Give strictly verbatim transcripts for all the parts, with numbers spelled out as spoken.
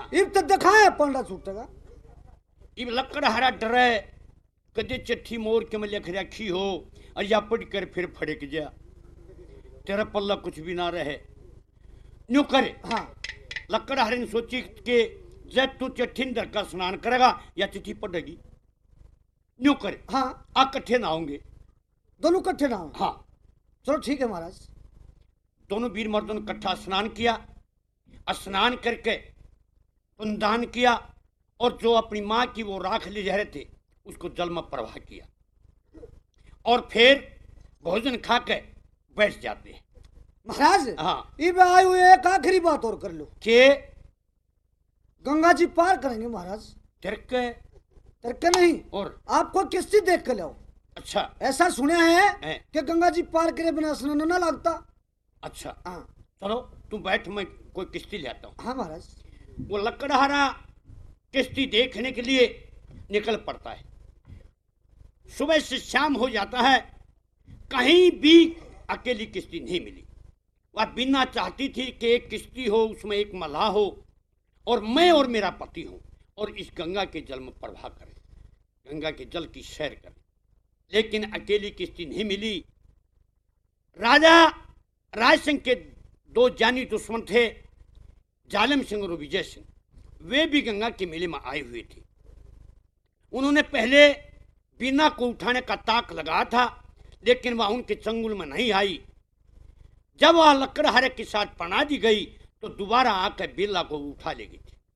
इब तो दिखाए पांडा छूटेगा। इब लकड़ हरा डरे कदे चिट्ठी मोर के में लिख रखी हो और या पढ़ कर फिर फड़क जा तेरा पल्ला कुछ भी ना रहे न्यू करे। हाँ लकड़ हरे ने सोची कि जब तू चिट्ठी डर का स्नान करेगा या चिट्ठी पढ़ेगी न्यू करे। हाँ आ कट्ठे ना होंगे दोनों कट्ठे ना हो। हाँ चलो ठीक है महाराज। दोनों वीर मर्दों ने इकट्ठा स्नान किया। स्नान करके पुनदान किया और जो अपनी माँ की वो राख ले जा रहे थे उसको जल में प्रवाह किया और फिर भोजन खा के बैठ जाते हैं। महाराज हाँ इब आए हुए एक आखिरी बात और कर लो के गंगा जी पार करेंगे महाराज। तिरके तिरके नहीं और आपको किस्ती देख के लाओ। अच्छा ऐसा सुना है, है कि गंगा जी पार करे बिना स्नान ना लगता। अच्छा हाँ चलो तू बैठ मैं कोई किश्ती ले आता हूँ। हाँ महाराज। वो लकड़हारा किश्ती देखने के लिए निकल पड़ता है। सुबह से शाम हो जाता है कहीं भी अकेली किश्ती नहीं मिली। वह बिना चाहती थी कि एक किश्ती हो उसमें एक मल्लाह हो और मैं और मेरा पति हूँ और इस गंगा के जल में प्रवाह करें गंगा के जल की सैर करें लेकिन अकेली किश्ती नहीं मिली। राजा राज सिंह के दो जानी दुश्मन थे जालिम सिंह और विजय सिंह वे भी गंगा के मेले में आए हुए थे। उन्होंने पहले बीना को उठाने का ताक लगाया था लेकिन वह उनके चंगुल में नहीं आई। जब वह लकड़हारे के साथ पना दी गई तो दोबारा आकर बिल्ला को उठा ले गई थी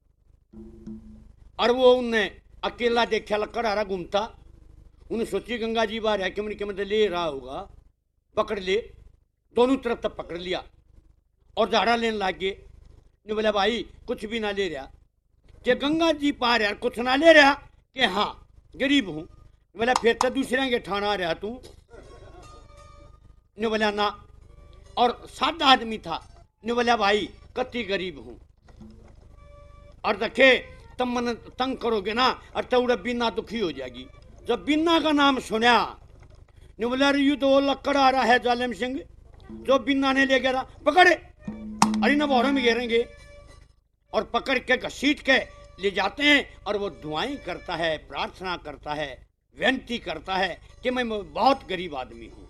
और वो उनने अकेला देखा लकड़हारा घूमता। उन्हें सोची गंगा जी बाहर है कि मन के मतलब ले रहा होगा पकड़ ले। दोनों तरफ तक पकड़ लिया और झाड़ा लेने लग गए। ने बोला भाई कुछ भी ना ले रहा कि गंगा जी पार यार कुछ ना ले रहा कि हाँ गरीब हूँ। बोला फिर तो दूसरे के ठाना रहा तू। ने बोला ना और सादा आदमी था। ने बोला भाई कति गरीब हूँ और देखे तब मन तंग करोगे ना और तौड़ा बिना दुखी हो जाएगी। जब बिन्ना का नाम सुना ने बोला यू तो वो लकड़ आ रहा है जालिम सिंह जो बिन्ना ने ले गया पकड़े अरे न बोरों में गिरेंगे और पकड़ के घसीट के ले जाते हैं और वो दुआएं करता है प्रार्थना करता है विनती करता है कि मैं बहुत गरीब आदमी हूँ।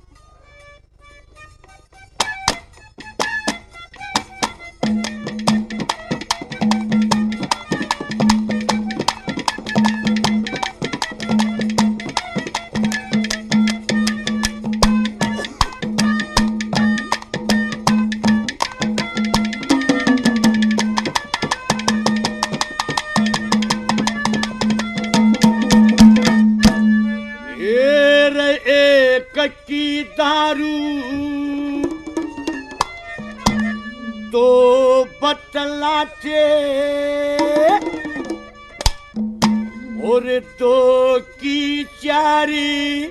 की दारू दो बतलाचे और दो की चारी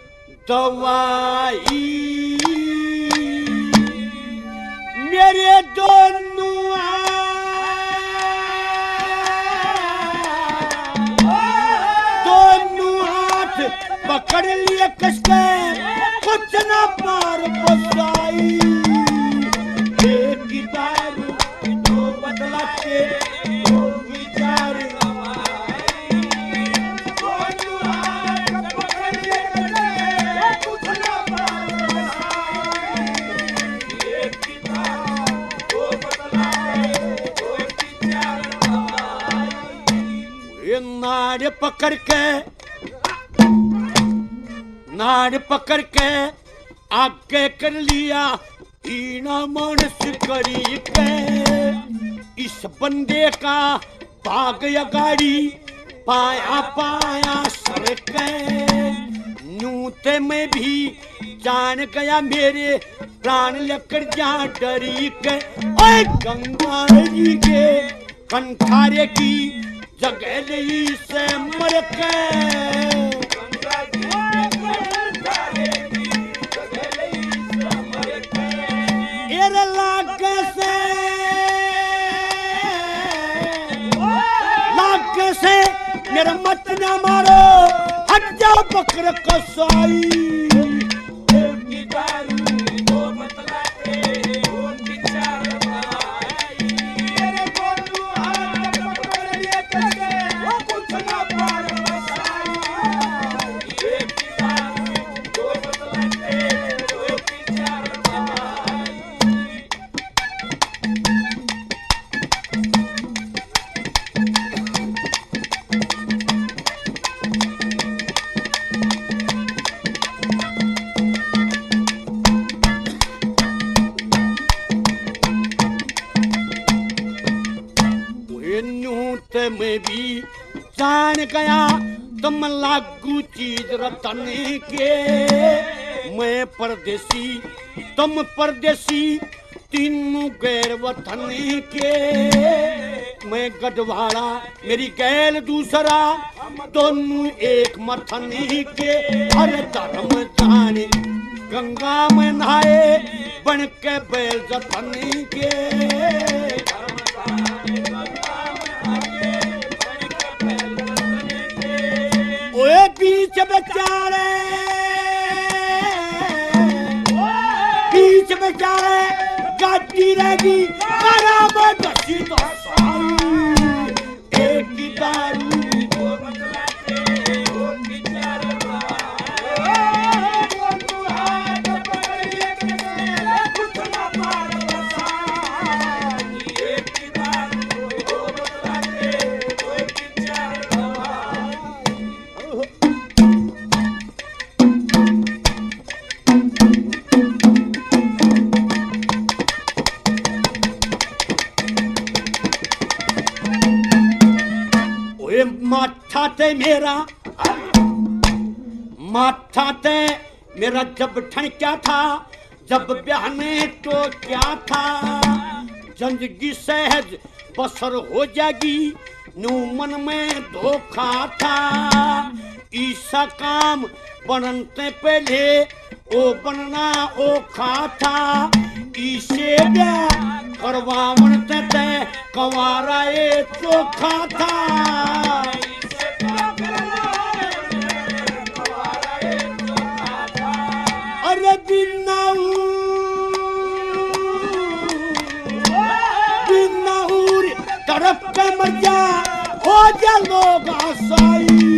दवाई मेरे दोनों दोनों हाथ पकड़ लिए कसके कुछ ना पार बसाई। एक दारू दो बतलाचे दो विचार नाड़ पकड़ के नाड़ पकड़ के आगे कर लिया हीना मानस करी के इस बंदे का भाग या गाड़ी पाया पाया सर के नूते में भी जान गया मेरे प्राण लेकर जा डरी के ओए गंगा जी के कंठारे की जगह नहीं से मर के लाग से लाग से मेरा मत न मारो हट जाओ बकर कसाई। ते मैं भी जान गया तुम लागू चीज रतन के। मैं परदेसी तुम परदेसी तीनों गैर वतन के। मैं गढ़वाड़ा मेरी गैल दूसरा दोनों एक मथन के। हर धर्म जाने गंगा में नहाए बन के बैल जतन के। ओए बीच बेचारे बीच बेचारे गाड़ी रहेगी बराबर दसी तो एक की दारू माथा ते मेरा माथा ते मेरा जब ठनक्या था जब ब्याह में तो क्या था। जिंदगी सहज बसर हो जाएगी नू मन में धोखा था। ईसा काम बनते पहले ओ बनना ओखा था। ईसे ब्याह करवावनते ते कंवारा ए चोखा था। अरे बिन्नाऊर तरफ पे मर जा हो जा लोग आसाई।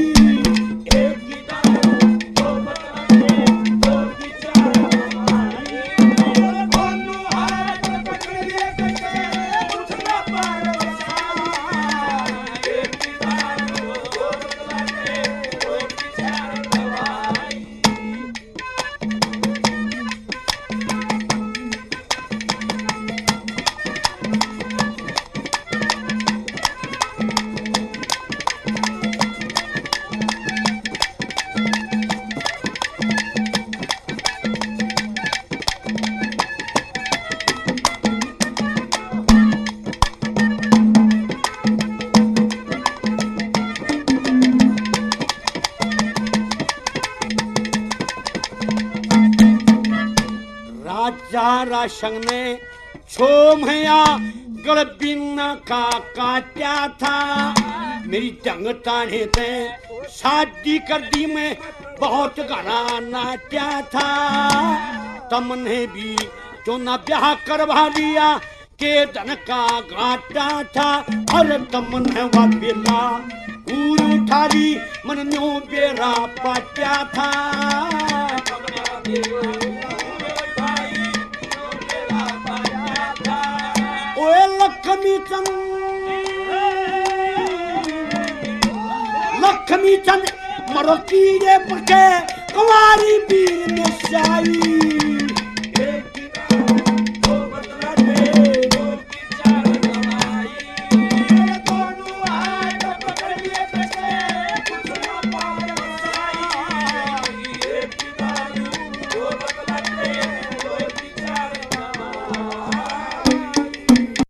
राशन ने छोमया गलबिना का काटा था। मेरी जंग ताने ते शादी कर दी मैं बहुत घना नाचा था। तमने भी जो ना ब्याह करवा लिया के धन का घाटा था। और तमने वा बेला गुरु ठारी मन न्यो बेरा पाटा था। ओए लक्ष्मी चंद लक्ष्मी चंद मरो कीड़े पके कुंवारी बीर में शाई।